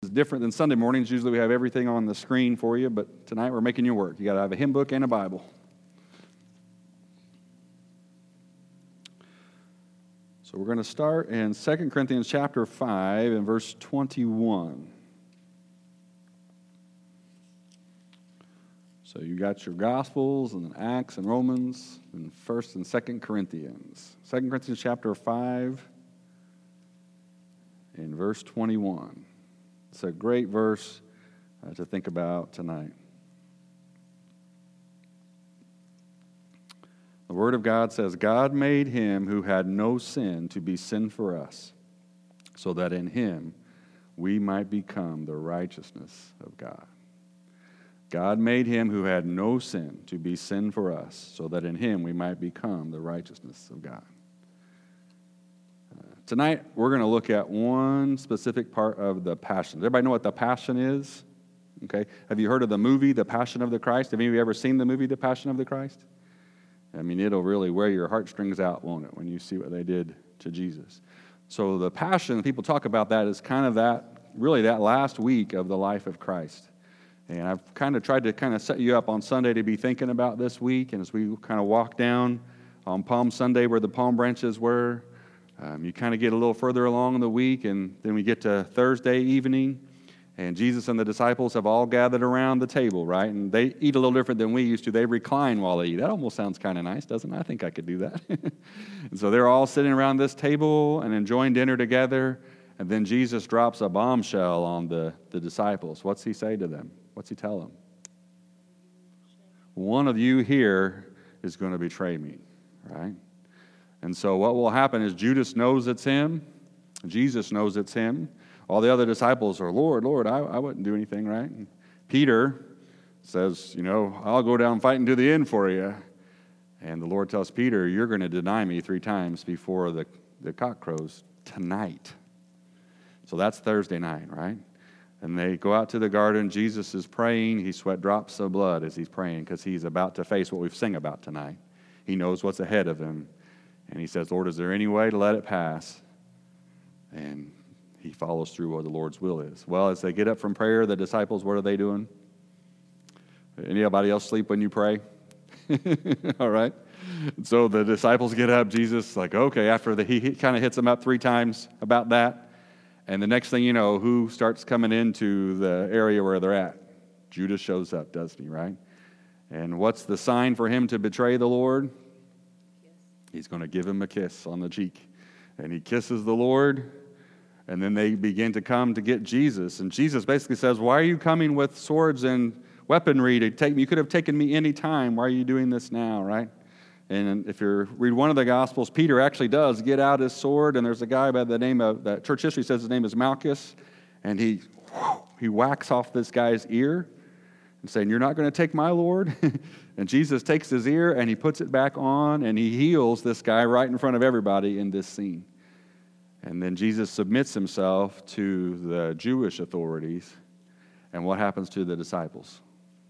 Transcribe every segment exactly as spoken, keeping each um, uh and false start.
is different than Sunday mornings. Usually we have everything on the screen for you, but tonight we're making you work. You got to have a hymn book and a Bible. So we're going to start in Second Corinthians chapter five and verse twenty-one. So you got your Gospels and then Acts and Romans and First and Second Corinthians. Second Corinthians chapter five and verse twenty-one. It's a great verse uh, to think about tonight. The Word of God says, God made him who had no sin to be sin for us, so that in him we might become the righteousness of God. God made him who had no sin to be sin for us, so that in him we might become the righteousness of God. Uh, tonight, we're going to look at one specific part of the Passion. Does everybody know what the Passion is? Okay. Have you heard of the movie, The Passion of the Christ? Have any of you ever seen the movie, The Passion of the Christ? I mean, it'll really wear your heartstrings out, won't it, when you see what they did to Jesus. So the Passion, people talk about that as kind of that, really that last week of the life of Christ. And I've kind of tried to kind of set you up on Sunday to be thinking about this week. And as we kind of walk down on Palm Sunday where the palm branches were, um, you kind of get a little further along in the week. And then we get to Thursday evening. And Jesus and the disciples have all gathered around the table, right? And they eat a little different than we used to. They recline while they eat. That almost sounds kind of nice, doesn't it? I think I could do that. And so they're all sitting around this table and enjoying dinner together. And then Jesus drops a bombshell on the, the disciples. What's he say to them? What's he tell them? One of you here is going to betray me, right? And so what will happen is Judas knows it's him. Jesus knows it's him. All the other disciples are, Lord, Lord, I, I wouldn't do anything, right? And Peter says, you know, I'll go down fighting to the end for you. And the Lord tells Peter, you're going to deny me three times before the, the cock crows tonight. So that's Thursday night, right? And they go out to the garden. Jesus is praying. He sweat drops of blood as he's praying because he's about to face what we've sung about tonight. He knows what's ahead of him. And he says, Lord, is there any way to let it pass? And he follows through what the Lord's will is. Well, as they get up from prayer, the disciples, what are they doing? Anybody else sleep when you pray? All right. So the disciples get up. Jesus like, okay, after the, he, he kind of hits them up three times about that. And the next thing you know, who starts coming into the area where they're at? Judas shows up, doesn't he, right? And what's the sign for him to betray the Lord? Yes. He's going to give him a kiss on the cheek. And he kisses the Lord. And then they begin to come to get Jesus. And Jesus basically says, why are you coming with swords and weaponry to take me? You could have taken me any time. Why are you doing this now, right? And if you read one of the Gospels, Peter actually does get out his sword. And there's a guy by the name of, that church history says his name is Malchus. And he, he whacks off this guy's ear and saying, you're not going to take my Lord? And Jesus takes his ear and he puts it back on. And he heals this guy right in front of everybody in this scene. And then Jesus submits himself to the Jewish authorities. And what happens to the disciples?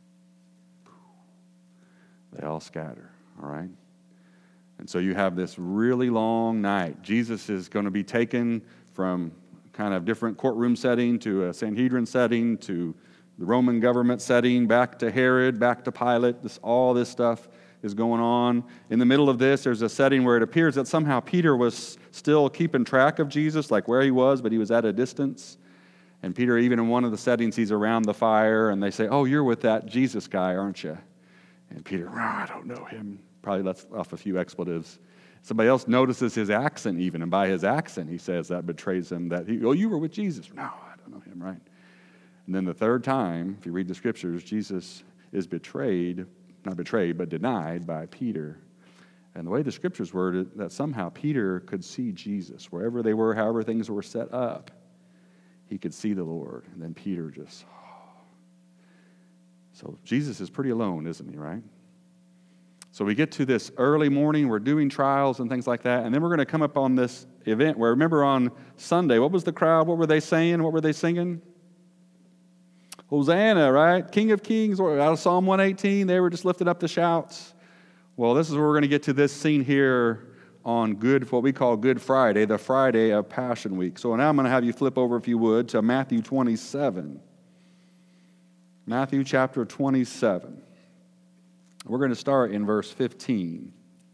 They all scatter, all right? And so you have this really long night. Jesus is going to be taken from kind of different courtroom setting to a Sanhedrin setting to the Roman government setting, back to Herod, back to Pilate. This, all this stuff is going on. In the middle of this, there's a setting where it appears that somehow Peter was still keeping track of Jesus, like where he was, but he was at a distance. And Peter, even in one of the settings, he's around the fire, and they say, oh, you're with that Jesus guy, aren't you? And Peter, oh, I don't know him. Probably lets off a few expletives. Somebody else notices his accent even, and by his accent, he says that betrays him, that he, oh, you were with Jesus. No, I don't know him, right? And then the third time, if you read the scriptures, Jesus is betrayed, not betrayed, but denied by Peter. And the way the scriptures worded, that somehow Peter could see Jesus. Wherever they were, however things were set up, he could see the Lord. And then Peter just, oh. So Jesus is pretty alone, isn't he, right? So we get to this early morning, we're doing trials and things like that, and then we're going to come up on this event where, remember on Sunday, what was the crowd, what were they saying, what were they singing? Hosanna, right? King of Kings, out of Psalm one eighteen, they were just lifting up the shouts. Well, this is where we're going to get to this scene here on Good, what we call Good Friday, the Friday of Passion Week. So now I'm going to have you flip over, if you would, to Matthew twenty-seven. Matthew chapter twenty-seven. We're going to start in verse fifteen.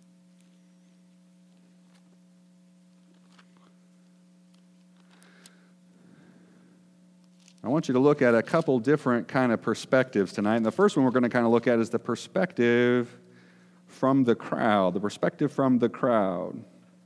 I want you to look at a couple different kind of perspectives tonight. And the first one we're going to kind of look at is the perspective from the crowd. The perspective from the crowd.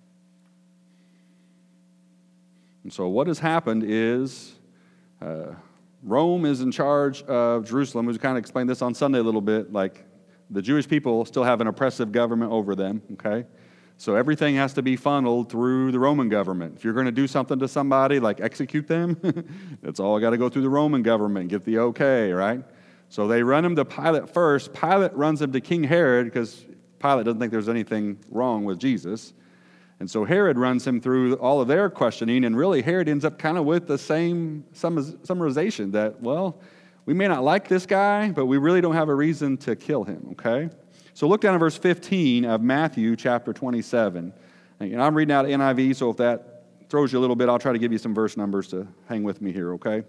And so what has happened is uh, Rome is in charge of Jerusalem. We kind of explained this on Sunday a little bit. Like, the Jewish people still have an oppressive government over them, okay? So everything has to be funneled through the Roman government. If you're going to do something to somebody, like execute them, it's all got to go through the Roman government, get the okay, right? So they run him to Pilate first. Pilate runs him to King Herod because Pilate doesn't think there's anything wrong with Jesus. And so Herod runs him through all of their questioning, and really Herod ends up kind of with the same summarization that, well, we may not like this guy, but we really don't have a reason to kill him, okay? So look down at verse fifteen of Matthew chapter twenty-seven. And I'm reading out of N I V, so if that throws you a little bit, I'll try to give you some verse numbers to hang with me here, okay?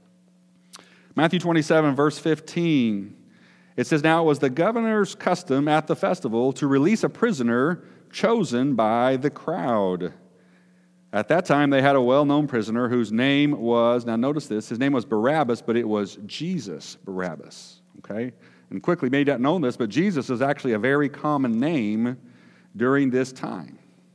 Matthew twenty-seven, verse fifteen. It says, "Now it was the governor's custom at the festival to release a prisoner chosen by the crowd. At that time, they had a well-known prisoner whose name was," now notice this, his name was Barabbas, but it was Jesus Barabbas, okay? And quickly, may not know this, but Jesus is actually a very common name during this time.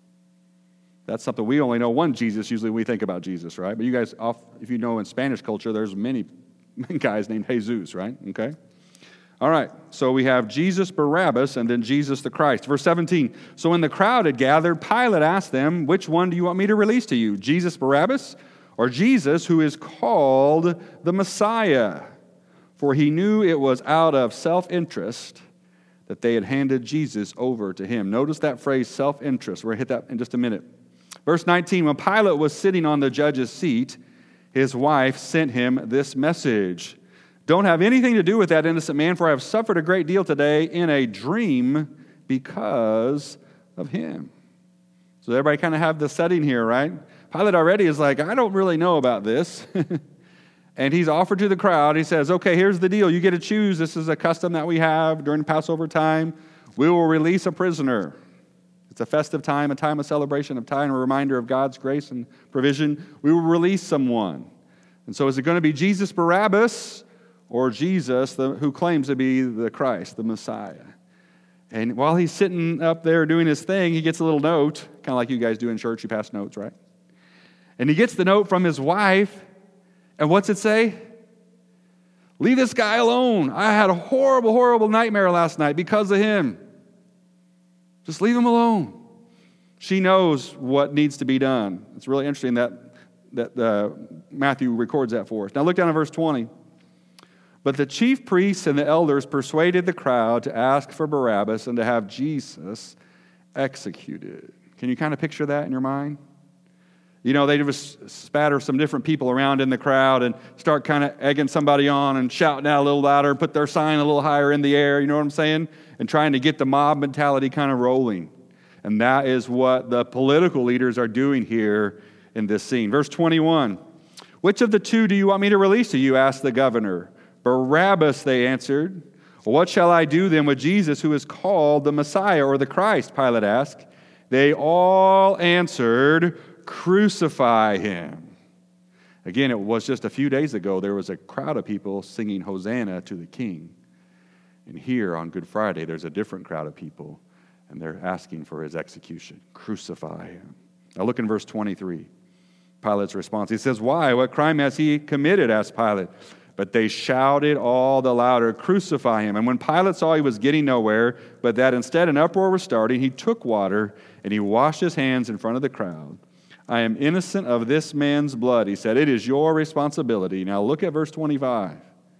That's something we only know one Jesus usually when we think about Jesus, right? But you guys, if you know in Spanish culture, there's many guys named Jesus, right? Okay? All right, so we have Jesus Barabbas and then Jesus the Christ. Verse seventeen, "So when the crowd had gathered, Pilate asked them, 'Which one do you want me to release to you, Jesus Barabbas or Jesus who is called the Messiah?' For he knew it was out of self-interest that they had handed Jesus over to him." Notice that phrase, self-interest. We're going to hit that in just a minute. Verse nineteen, "When Pilate was sitting on the judge's seat, his wife sent him this message. 'Don't have anything to do with that innocent man, for I have suffered a great deal today in a dream because of him.'" So everybody kind of have the setting here, right? Pilate already is like, I don't really know about this. And he's offered to the crowd. He says, okay, here's the deal. You get to choose. This is a custom that we have during Passover time. We will release a prisoner. It's a festive time, a time of celebration, a time, a reminder of God's grace and provision. We will release someone. And so is it going to be Jesus Barabbas or Jesus the, who claims to be the Christ, the Messiah? And while he's sitting up there doing his thing, he gets a little note, kind of like you guys do in church. You pass notes, right? And he gets the note from his wife. And what's it say? "Leave this guy alone. I had a horrible, horrible nightmare last night because of him. Just leave him alone." She knows what needs to be done. It's really interesting that, that uh, Matthew records that for us. Now look down at verse twenty. "But the chief priests and the elders persuaded the crowd to ask for Barabbas and to have Jesus executed." Can you kind of picture that in your mind? You know, they just spatter some different people around in the crowd and start kind of egging somebody on and shouting out a little louder, put their sign a little higher in the air, you know what I'm saying? And trying to get the mob mentality kind of rolling. And that is what the political leaders are doing here in this scene. Verse twenty-one, "Which of the two do you want me to release to you?" asked the governor. "Barabbas," they answered. "What shall I do then with Jesus who is called the Messiah or the Christ?" Pilate asked. They all answered, "Crucify him." Again, it was just a few days ago, there was a crowd of people singing Hosanna to the King. And here on Good Friday, there's a different crowd of people, and they're asking for his execution. Crucify him. Now look in verse twenty-three. Pilate's response. He says, "Why? What crime has he committed?" asked Pilate. But they shouted all the louder, "Crucify him." And when Pilate saw he was getting nowhere, but that instead an uproar was starting, he took water and he washed his hands in front of the crowd. "I am innocent of this man's blood," he said. "It is your responsibility." Now look at verse twenty-five.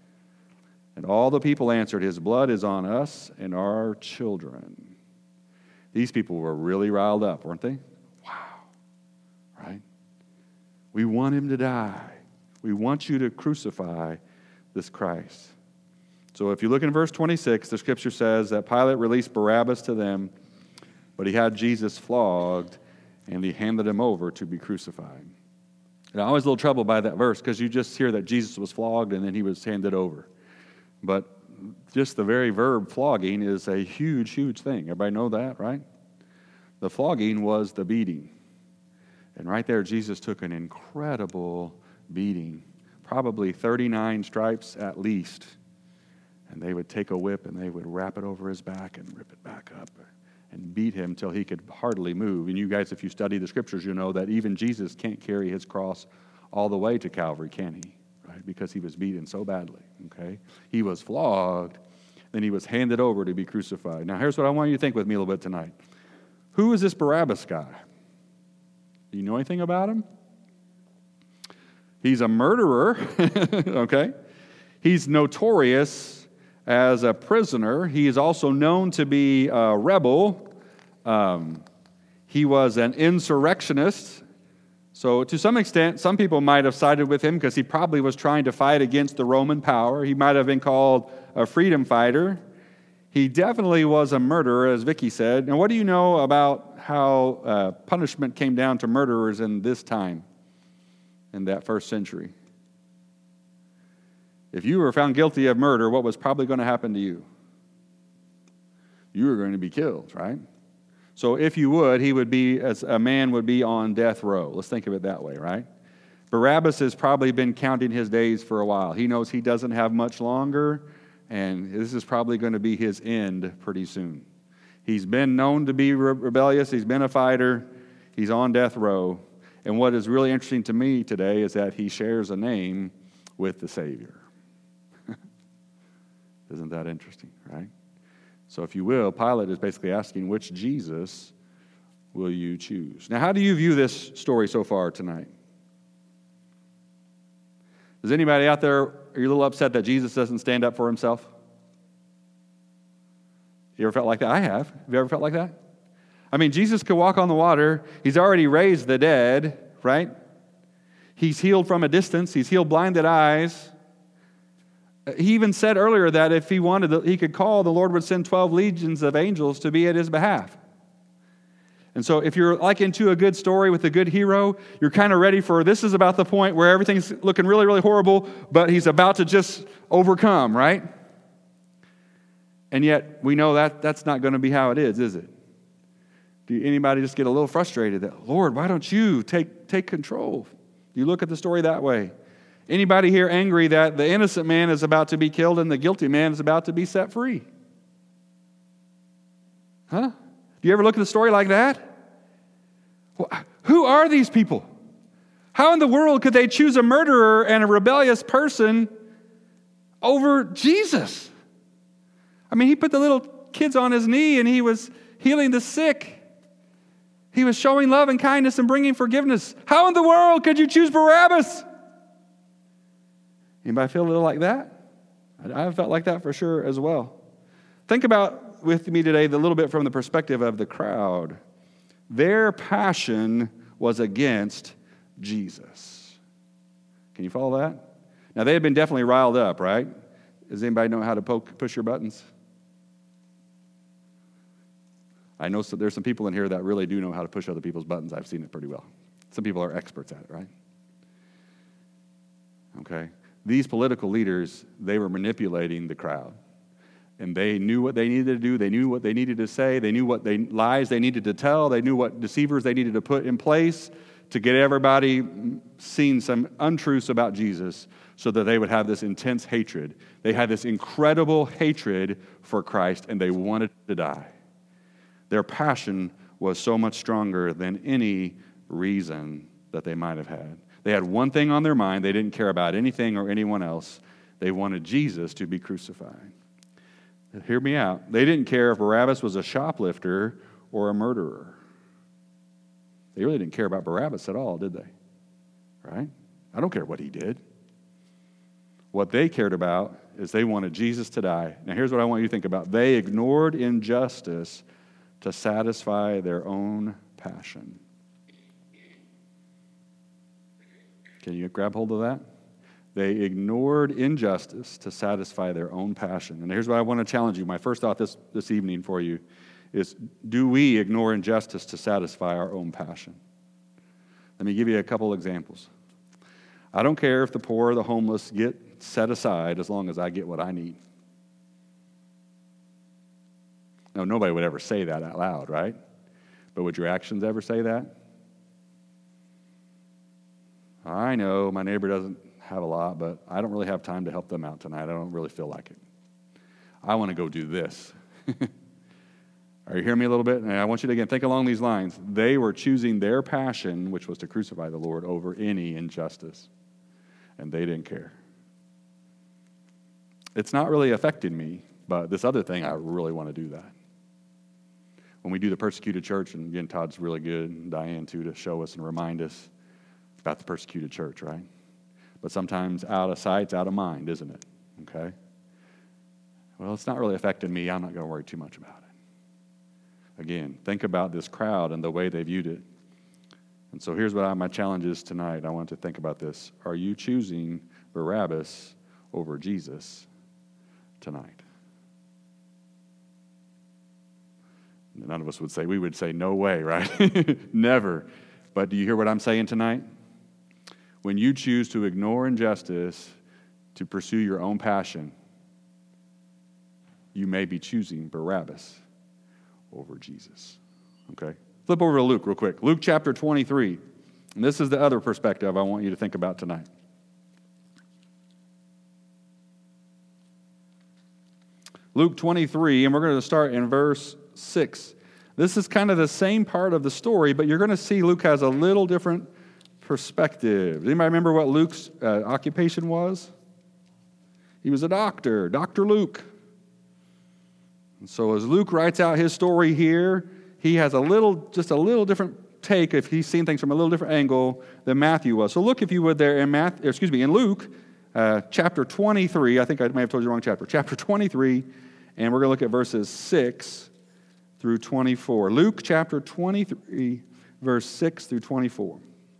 "And all the people answered, 'His blood is on us and our children.'" These people were really riled up, weren't they? Wow. Right? We want him to die. We want you to crucify this Christ. So if you look in verse twenty-six, the scripture says that Pilate released Barabbas to them, But he had Jesus flogged, and he handed him over to be crucified. And I was a little troubled by that verse because you just hear that Jesus was flogged and then he was handed over. But just the very verb flogging is a huge, huge thing. Everybody know that, right? The flogging was the beating. And right there, Jesus took an incredible beating, probably thirty-nine stripes at least. And they would take a whip and they would wrap it over his back and rip it back up and beat him till he could hardly move. And you guys, if you study the scriptures, you know that even Jesus can't carry his cross all the way to Calvary, can he? Right? Because he was beaten so badly, okay? He was flogged, then he was handed over to be crucified. Now, here's what I want you to think with me a little bit tonight. Who is this Barabbas guy? Do you know anything about him? He's a murderer, okay? He's notorious as a prisoner. He is also known to be a rebel. Um, he was an insurrectionist. So to some extent, some people might have sided with him because he probably was trying to fight against the Roman power. He might have been called a freedom fighter. He definitely was a murderer, as Vicky said. Now, what do you know about how uh, punishment came down to murderers in this time, in that first century? If you were found guilty of murder, what was probably going to happen to you? You were going to be killed, right? So if you would, he would be, as a man would be on death row. Let's think of it that way, right? Barabbas has probably been counting his days for a while. He knows he doesn't have much longer, and this is probably going to be his end pretty soon. He's been known to be re- rebellious. He's been a fighter. He's on death row. And what is really interesting to me today is that he shares a name with the Savior. Isn't that interesting, right? So if you will, Pilate is basically asking, which Jesus will you choose? Now, how do you view this story so far tonight? Is anybody out there, are you a little upset that Jesus doesn't stand up for himself? You ever felt like that? I have. Have you ever felt like that? I mean, Jesus could walk on the water. He's already raised the dead, right? He's healed from a distance. He's healed blinded eyes. He even said earlier that if he wanted, he could call, the Lord would send twelve legions of angels to be at his behalf. And so if you're like into a good story with a good hero, you're kind of ready for, this is about the point where everything's looking really, really horrible, but he's about to just overcome, right? And yet we know that that's not going to be how it is, is it? Do anybody just get a little frustrated that, Lord, why don't you take, take control? You look at the story that way. Anybody here angry that the innocent man is about to be killed and the guilty man is about to be set free? Huh? Do you ever look at the story like that? Well, who are these people? How in the world could they choose a murderer and a rebellious person over Jesus? I mean, he put the little kids on his knee and he was healing the sick. He was showing love and kindness and bringing forgiveness. How in the world could you choose Barabbas? Anybody feel a little like that? I have felt like that for sure as well. Think about with me today the little bit from the perspective of the crowd. Their passion was against Jesus. Can you follow that? Now, they had been definitely riled up, right? Does anybody know how to poke, push your buttons? I know so there's some people in here that really do know how to push other people's buttons. I've seen it pretty well. Some people are experts at it, right? Okay. These political leaders, they were manipulating the crowd. And they knew what they needed to do. They knew what they needed to say. They knew what they, lies they needed to tell. They knew what deceivers they needed to put in place to get everybody seeing some untruths about Jesus so that they would have this intense hatred. They had this incredible hatred for Christ, and they wanted to die. Their passion was so much stronger than any reason that they might have had. They had one thing on their mind. They didn't care about anything or anyone else. They wanted Jesus to be crucified. Hear me out. They didn't care if Barabbas was a shoplifter or a murderer. They really didn't care about Barabbas at all, did they? Right? I don't care what he did. What they cared about is they wanted Jesus to die. Now here's what I want you to think about. They ignored injustice to satisfy their own passion. Can you grab hold of that? They ignored injustice to satisfy their own passion. And here's what I want to challenge you. My first thought this, this evening for you is, do we ignore injustice to satisfy our own passion? Let me give you a couple examples. I don't care if the poor or the homeless get set aside as long as I get what I need. No, nobody would ever say that out loud, right? But would your actions ever say that? I know my neighbor doesn't have a lot, but I don't really have time to help them out tonight. I don't really feel like it. I want to go do this. Are you hearing me a little bit? And I want you to, again, think along these lines. They were choosing their passion, which was to crucify the Lord, over any injustice. And they didn't care. It's not really affecting me, but this other thing, I really want to do that. When we do the persecuted church, and again, Todd's really good, and Diane too, to show us and remind us about the persecuted church, right? But sometimes out of sight, out of mind, isn't it? Okay? Well, it's not really affecting me. I'm not going to worry too much about it. Again, think about this crowd and the way they viewed it. And so here's what I, my challenge is tonight. I want to think about this. Are you choosing Barabbas over Jesus tonight? None of us would say, we would say, no way, right? Never. But do you hear what I'm saying tonight? When you choose to ignore injustice to pursue your own passion, you may be choosing Barabbas over Jesus. Okay? Flip over to Luke real quick. Luke chapter twenty-three. And this is the other perspective I want you to think about tonight. Luke twenty-three, and we're going to start in verse six. This is kind of the same part of the story, but you're going to see Luke has a little different perspective. Does anybody remember what Luke's uh, occupation was? He was a doctor, Doctor Luke. And so as Luke writes out his story here, he has a little, just a little different take if he's seen things from a little different angle than Matthew was. So look, if you would, there in Matthew, excuse me, in Luke uh, chapter twenty-three. I think I may have told you the wrong chapter. Chapter twenty-three, and we're going to look at verses six through twenty-four. Luke chapter twenty-three, verse six through twenty-four.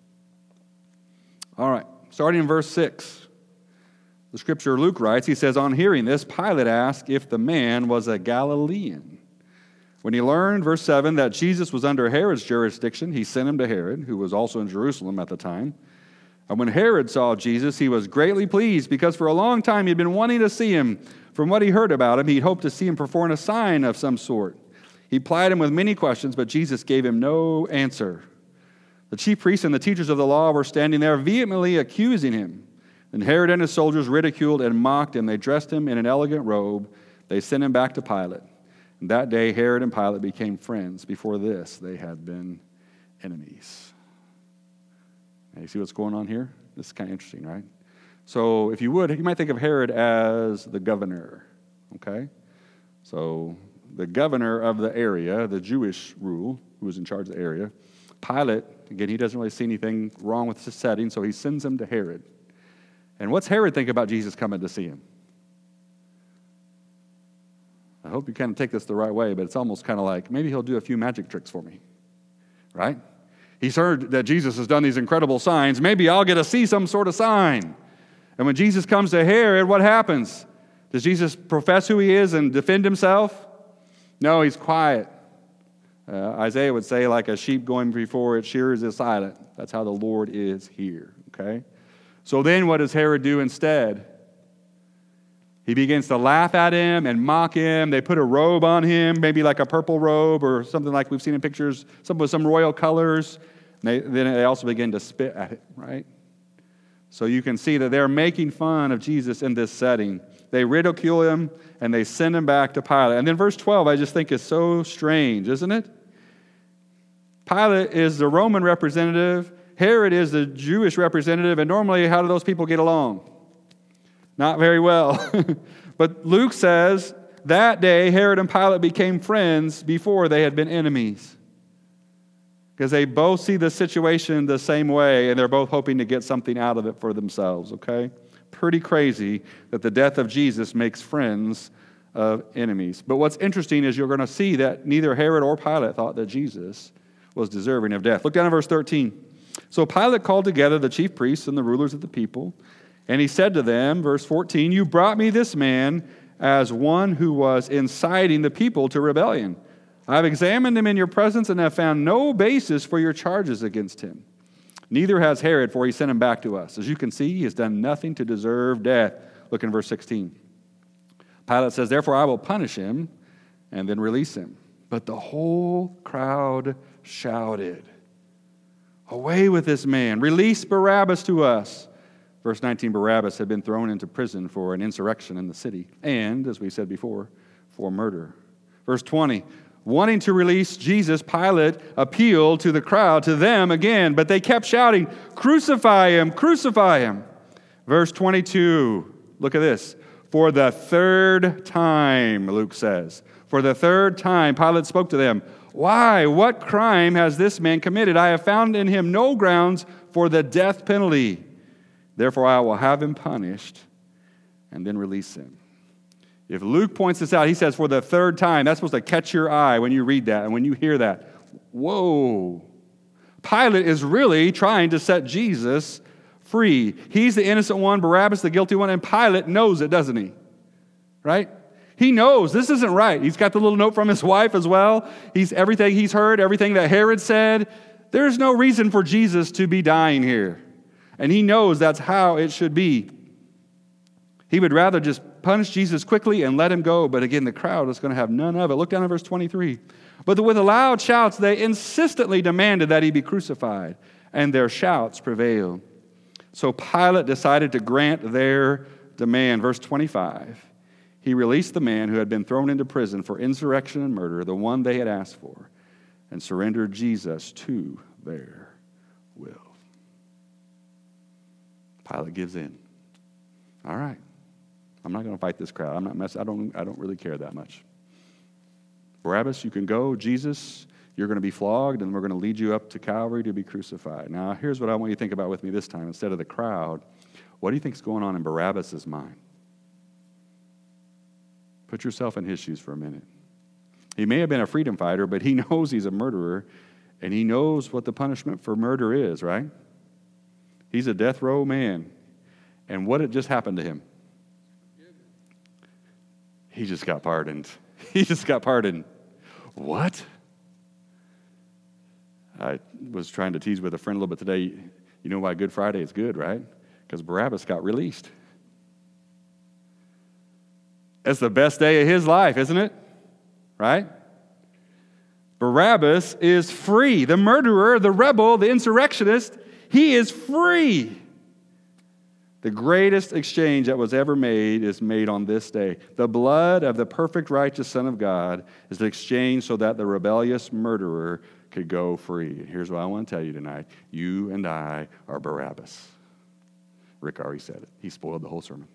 All right, starting in verse six. The scripture Luke writes, he says, on hearing this, Pilate asked if the man was a Galilean. When he learned, verse seven, that Jesus was under Herod's jurisdiction, he sent him to Herod, who was also in Jerusalem at the time. And when Herod saw Jesus, he was greatly pleased, because for a long time he had been wanting to see him. From what he heard about him, he hoped to see him perform a sign of some sort. He plied him with many questions, but Jesus gave him no answer. The chief priests and the teachers of the law were standing there vehemently accusing him. And Herod and his soldiers ridiculed and mocked him. They dressed him in an elegant robe. They sent him back to Pilate. And that day, Herod and Pilate became friends. Before this, they had been enemies. Now, you see what's going on here? This is kind of interesting, right? So if you would, you might think of Herod as the governor, okay? So the governor of the area, the Jewish rule, who was in charge of the area. Pilate, again, he doesn't really see anything wrong with the setting, so he sends him to Herod. And what's Herod think about Jesus coming to see him? I hope you kind of take this the right way, but it's almost kind of like, maybe he'll do a few magic tricks for me, right? He's heard that Jesus has done these incredible signs. Maybe I'll get to see some sort of sign. And when Jesus comes to Herod, what happens? Does Jesus profess who he is and defend himself? No, he's quiet. Uh, Isaiah would say, like a sheep going before its shearers is silent. That's how the Lord is here, okay? So then what does Herod do instead? He begins to laugh at him and mock him. They put a robe on him, maybe like a purple robe or something like we've seen in pictures, some with some royal colors. And they, then they also begin to spit at it, right? So you can see that they're making fun of Jesus in this setting. They ridicule him and they send him back to Pilate. And then verse twelve, I just think is so strange, isn't it? Pilate is the Roman representative. Herod is the Jewish representative, and normally, how do those people get along? Not very well. But Luke says, that day, Herod and Pilate became friends before they had been enemies. Because they both see the situation the same way, and they're both hoping to get something out of it for themselves, okay? Pretty crazy that the death of Jesus makes friends of enemies. But what's interesting is you're going to see that neither Herod or Pilate thought that Jesus was deserving of death. Look down at verse thirteen. So Pilate called together the chief priests and the rulers of the people, and he said to them, verse fourteen, you brought me this man as one who was inciting the people to rebellion. I have examined him in your presence and have found no basis for your charges against him. Neither has Herod, for he sent him back to us. As you can see, he has done nothing to deserve death. Look in verse sixteen. Pilate says, therefore I will punish him and then release him. But the whole crowd shouted, away with this man, release Barabbas to us. Verse nineteen, Barabbas had been thrown into prison for an insurrection in the city, and, as we said before, for murder. Verse twenty, wanting to release Jesus, Pilate appealed to the crowd, to them again, but they kept shouting, crucify him, crucify him. Verse twenty-two, look at this. For the third time, Luke says, for the third time, Pilate spoke to them, why, what crime has this man committed? I have found in him no grounds for the death penalty. Therefore, I will have him punished and then release him. If Luke points this out, he says for the third time, that's supposed to catch your eye when you read that and when you hear that. Whoa. Pilate is really trying to set Jesus free. He's the innocent one, Barabbas the guilty one, and Pilate knows it, doesn't he? Right? He knows this isn't right. He's got the little note from his wife as well. He's everything he's heard, everything that Herod said. There's no reason for Jesus to be dying here. And he knows that's how it should be. He would rather just punish Jesus quickly and let him go. But again, the crowd is going to have none of it. Look down at verse twenty-three. But with loud shouts, they insistently demanded that he be crucified. And their shouts prevailed. So Pilate decided to grant their demand. Verse twenty-five. He released the man who had been thrown into prison for insurrection and murder, the one they had asked for, and surrendered Jesus to their will. Pilate gives in. All right. I'm not going to fight this crowd. I'm not mess. I don't. I don't really care that much. Barabbas, you can go. Jesus, you're going to be flogged, and we're going to lead you up to Calvary to be crucified. Now, here's what I want you to think about with me this time. Instead of the crowd, what do you think is going on in Barabbas' mind? Put yourself in his shoes for a minute. He may have been a freedom fighter, but he knows he's a murderer, and he knows what the punishment for murder is, right? He's a death row man. And what had just happened to him? He just got pardoned. He just got pardoned. What? I was trying to tease with a friend a little bit today. You know why Good Friday is good, right? Because Barabbas got released. It's the best day of his life, isn't it? Right? Barabbas is free. The murderer, the rebel, the insurrectionist, he is free. The greatest exchange that was ever made is made on this day. The blood of the perfect righteous Son of God is exchanged so that the rebellious murderer could go free. And here's what I want to tell you tonight. You and I are Barabbas. Rick already said it. He spoiled the whole sermon.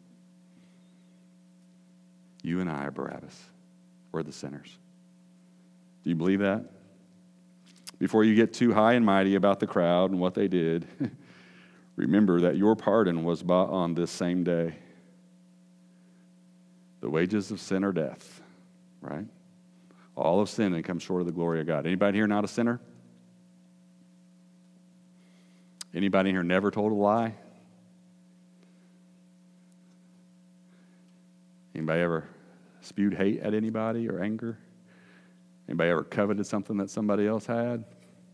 You and I are Barabbas. We're the sinners. Do you believe that? Before you get too high and mighty about the crowd and what they did, remember that your pardon was bought on this same day. The wages of sin are death, right? All of sin and come short of the glory of God. Anybody here not a sinner? Anybody here never told a lie? Anybody ever spewed hate at anybody or anger? Anybody ever coveted something that somebody else had?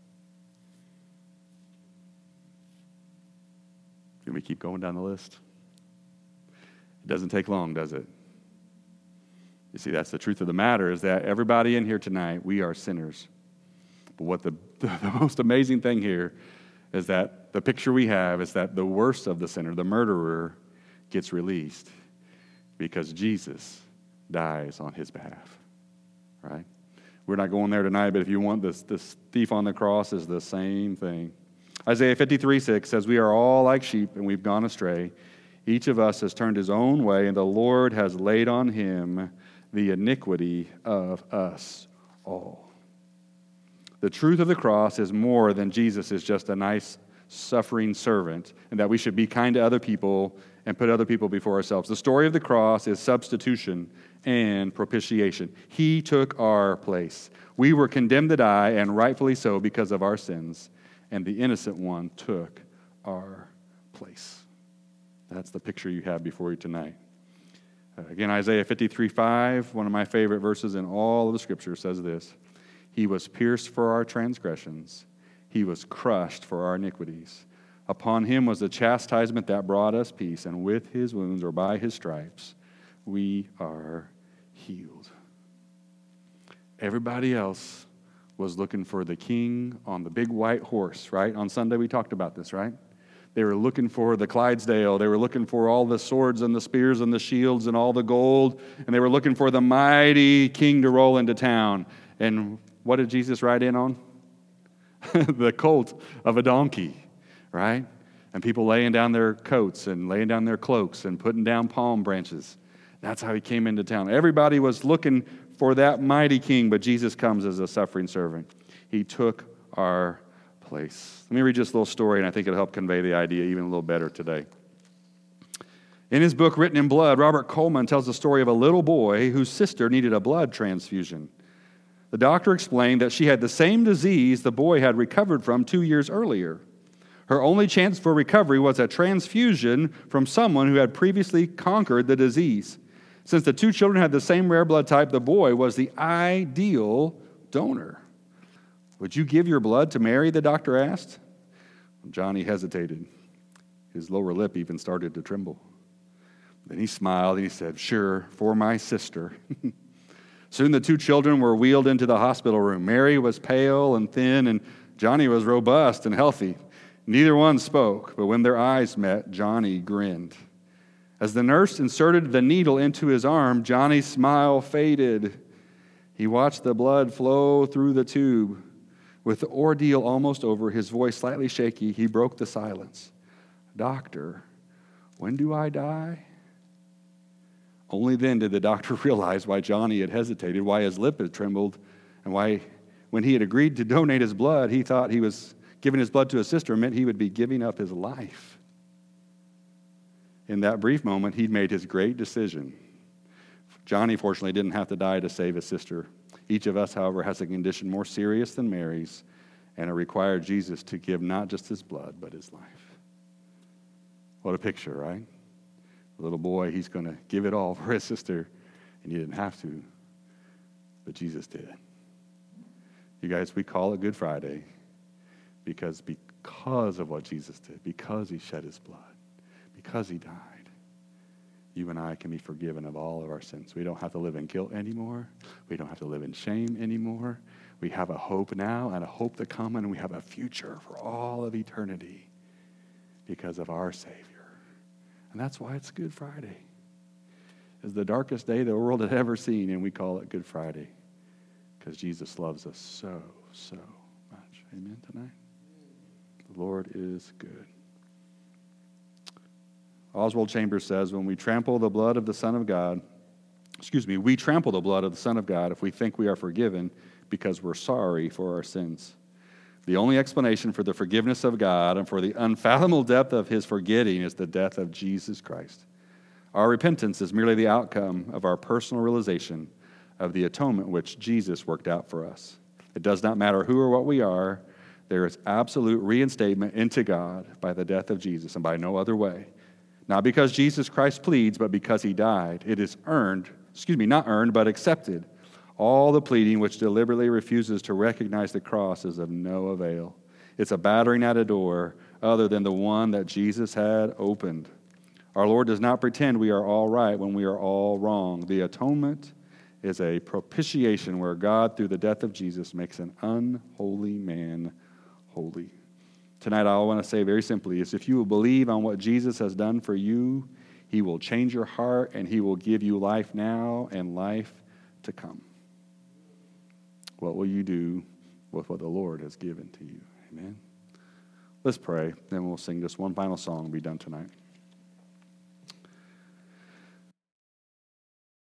Can we keep going down the list? It doesn't take long, does it? You see, that's the truth of the matter, is that everybody in here tonight, we are sinners. But what the, the most amazing thing here is that the picture we have is that the worst of the sinner, the murderer, gets released because Jesus dies on his behalf, right? We're not going there tonight, but if you want, this, this thief on the cross is the same thing. Isaiah fifty-three six says, we are all like sheep, and we've gone astray. Each of us has turned his own way, and the Lord has laid on him the iniquity of us all. The truth of the cross is more than Jesus is just a nice, suffering servant, and that we should be kind to other people and put other people before ourselves. The story of the cross is substitution and propitiation. He took our place. We were condemned to die, and rightfully so because of our sins, and the innocent one took our place. That's the picture you have before you tonight. Uh, again, Isaiah fifty-three five, one of my favorite verses in all of the Scripture, says this: He was pierced for our transgressions. He was crushed for our iniquities. Upon him was the chastisement that brought us peace, and with his wounds, or by his stripes, we are healed. Everybody else was looking for the king on the big white horse, right? On Sunday we talked about this, right? They were looking for the Clydesdale. They were looking for all the swords and the spears and the shields and all the gold. And they were looking for the mighty king to roll into town. And what did Jesus ride in on? The colt of a donkey, right? And people laying down their coats and laying down their cloaks and putting down palm branches. That's how he came into town. Everybody was looking for that mighty king, but Jesus comes as a suffering servant. He took our place. Let me read just a little story, and I think it'll help convey the idea even a little better today. In his book, Written in Blood, Robert Coleman tells the story of a little boy whose sister needed a blood transfusion. The doctor explained that she had the same disease the boy had recovered from two years earlier. Her only chance for recovery was a transfusion from someone who had previously conquered the disease. Since the two children had the same rare blood type, the boy was the ideal donor. Would you give your blood to Mary, the doctor asked? Johnny hesitated. His lower lip even started to tremble. Then he smiled and he said, "Sure, for my sister." Soon the two children were wheeled into the hospital room. Mary was pale and thin, and Johnny was robust and healthy. Neither one spoke, but when their eyes met, Johnny grinned. As the nurse inserted the needle into his arm, Johnny's smile faded. He watched the blood flow through the tube. With the ordeal almost over, his voice slightly shaky, he broke the silence. "Doctor, when do I die?" Only then did the doctor realize why Johnny had hesitated, why his lip had trembled, and why, when he had agreed to donate his blood, he thought he was giving his blood to his sister meant he would be giving up his life. In that brief moment, he'd made his great decision. Johnny, fortunately, didn't have to die to save his sister. Each of us, however, has a condition more serious than Mary's, and it required Jesus to give not just his blood, but his life. What a picture, right? A little boy, he's going to give it all for his sister, and he didn't have to, but Jesus did. You guys, we call it Good Friday because because of what Jesus did, because he shed his blood, because he died, you and I can be forgiven of all of our sins. We don't have to live in guilt anymore. We don't have to live in shame anymore. We have a hope now and a hope to come, and we have a future for all of eternity because of our Savior. And that's why it's Good Friday. It's the darkest day the world had ever seen, and we call it Good Friday because Jesus loves us so, so much. Amen tonight? The Lord is good. Oswald Chambers says, when we trample the blood of the Son of God, excuse me, we trample the blood of the Son of God if we think we are forgiven because we're sorry for our sins. The only explanation for the forgiveness of God and for the unfathomable depth of his forgetting is the death of Jesus Christ. Our repentance is merely the outcome of our personal realization of the atonement which Jesus worked out for us. It does not matter who or what we are. There is absolute reinstatement into God by the death of Jesus and by no other way. Not because Jesus Christ pleads, but because he died. It is earned, excuse me, not earned, but accepted. All the pleading which deliberately refuses to recognize the cross is of no avail. It's a battering at a door other than the one that Jesus had opened. Our Lord does not pretend we are all right when we are all wrong. The atonement is a propitiation where God, through the death of Jesus, makes an unholy man holy. Tonight, all I want to say very simply is if you will believe on what Jesus has done for you, he will change your heart and he will give you life now and life to come. What will you do with what the Lord has given to you? Amen. Let's pray, then we'll sing this one final song and be done tonight.